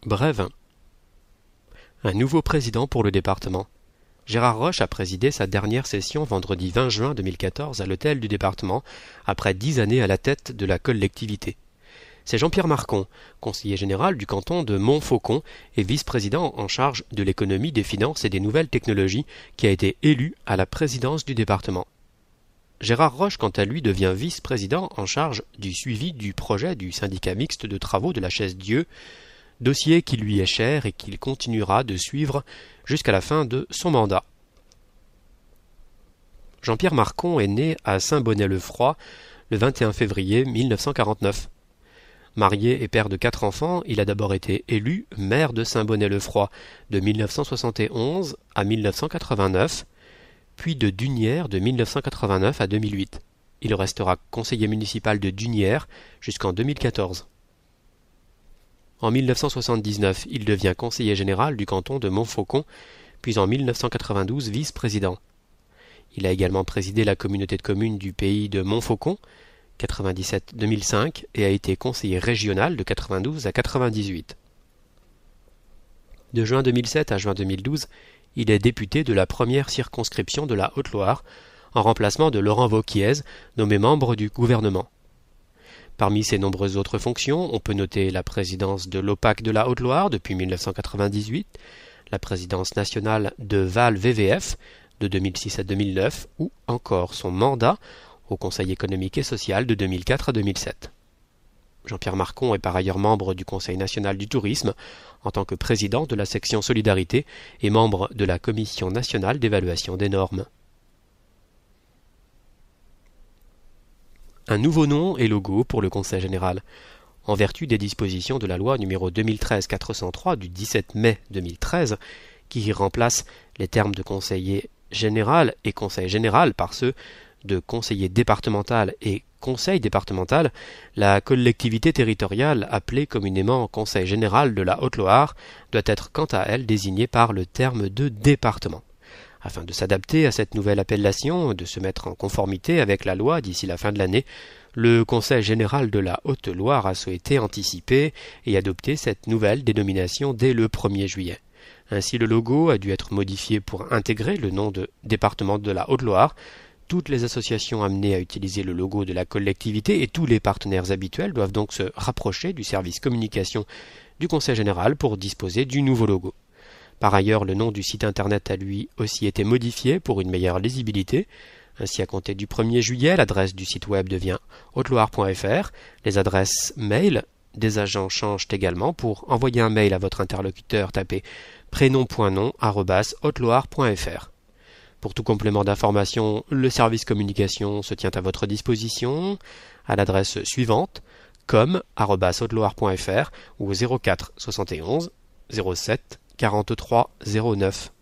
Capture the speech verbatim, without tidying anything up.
Brève. Un nouveau président pour le département. Gérard Roche a présidé sa dernière session vendredi vingt juin deux mille quatorze à l'hôtel du département, après dix années à la tête de la collectivité. C'est Jean-Pierre Marcon, conseiller général du canton de Montfaucon et vice-président en charge de l'économie, des finances et des nouvelles technologies, qui a été élu à la présidence du département. Gérard Roche, quant à lui, devient vice-président en charge du suivi du projet du syndicat mixte de travaux de la Chaise-Dieu, dossier qui lui est cher et qu'il continuera de suivre jusqu'à la fin de son mandat. Jean-Pierre Marcon est né à Saint-Bonnet-le-Froid le vingt et un février mille neuf cent quarante-neuf. Marié et père de quatre enfants, il a d'abord été élu maire de Saint-Bonnet-le-Froid de mille neuf cent soixante et onze à mille neuf cent quatre-vingt-neuf, puis de Dunières de mille neuf cent quatre-vingt-neuf à deux mille huit. Il restera conseiller municipal de Dunières jusqu'en deux mille quatorze. En mille neuf cent soixante-dix-neuf, il devient conseiller général du canton de Montfaucon, puis en mille neuf cent quatre-vingt-douze vice-président. Il a également présidé la communauté de communes du pays de Montfaucon, quatre-vingt-dix-sept à deux mille cinq, et a été conseiller régional de quatre-vingt-douze à quatre-vingt-dix-huit. De juin deux mille sept à juin deux mille douze, il est député de la première circonscription de la Haute-Loire, en remplacement de Laurent Wauquiez, nommé membre du gouvernement. Parmi ses nombreuses autres fonctions, on peut noter la présidence de l'O P A C de la Haute-Loire depuis mille neuf cent quatre-vingt-dix-huit, la présidence nationale de Val V V F de deux mille six à deux mille neuf, ou encore son mandat au Conseil économique et social de deux mille quatre à deux mille sept. Jean-Pierre Marcon est par ailleurs membre du Conseil national du tourisme en tant que président de la section Solidarité et membre de la Commission nationale d'évaluation des normes. Un nouveau nom et logo pour le Conseil général. En vertu des dispositions de la loi numéro deux mille treize quatre cent trois du dix-sept mai deux mille treize, qui remplace les termes de conseiller général et conseil général par ceux de conseiller départemental et conseil départemental, la collectivité territoriale, appelée communément Conseil général de la Haute-Loire, doit être quant à elle désignée par le terme de département. Afin de s'adapter à cette nouvelle appellation, de se mettre en conformité avec la loi d'ici la fin de l'année, le Conseil général de la Haute-Loire a souhaité anticiper et adopter cette nouvelle dénomination dès le premier juillet. Ainsi, le logo a dû être modifié pour intégrer le nom de département de la Haute-Loire. Toutes les associations amenées à utiliser le logo de la collectivité et tous les partenaires habituels doivent donc se rapprocher du service communication du Conseil général pour disposer du nouveau logo. Par ailleurs, le nom du site internet a lui aussi été modifié pour une meilleure lisibilité. Ainsi, à compter du premier juillet, l'adresse du site web devient haute-loire point f r. Les adresses mail des agents changent également. Pour envoyer un mail à votre interlocuteur, tapez prénom.nom arobase haute-loire point f r. Pour tout complément d'information, le service communication se tient à votre disposition à l'adresse suivante com arobase haute-loire point f r ou au zéro quatre soixante et onze zéro sept quarante-trois zéro neuf.